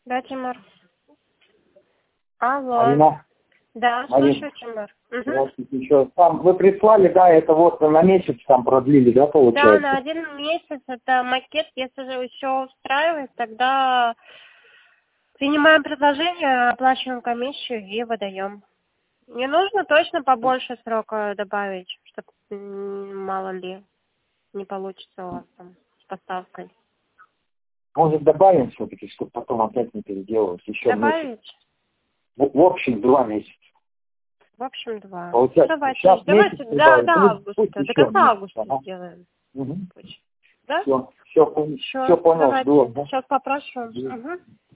Да, Тимур. Алло. Алина. Да, слушаю, Тимур. Здравствуйте еще. Там вы прислали, да, это вот на месяц там продлили, да, Да, получается? на 1 месяц это макет. Если же все устраивает, тогда принимаем предложение, оплачиваем комиссию и выдаем. Не нужно точно побольше срока добавить, чтобы мало ли не получится у вас там с поставкой. Может добавим все-таки, чтобы потом опять не переделывать. Еще месяц. Добавить? В общем, 2 месяца. В общем, 2. Получается, Давайте сейчас давайте месяц до добавим, августа, пусть до еще конца месяц. августа Ага. сделаем. Угу. Да? Все понял, Все, жду. давайте. Ага. Сейчас попрошу. Угу.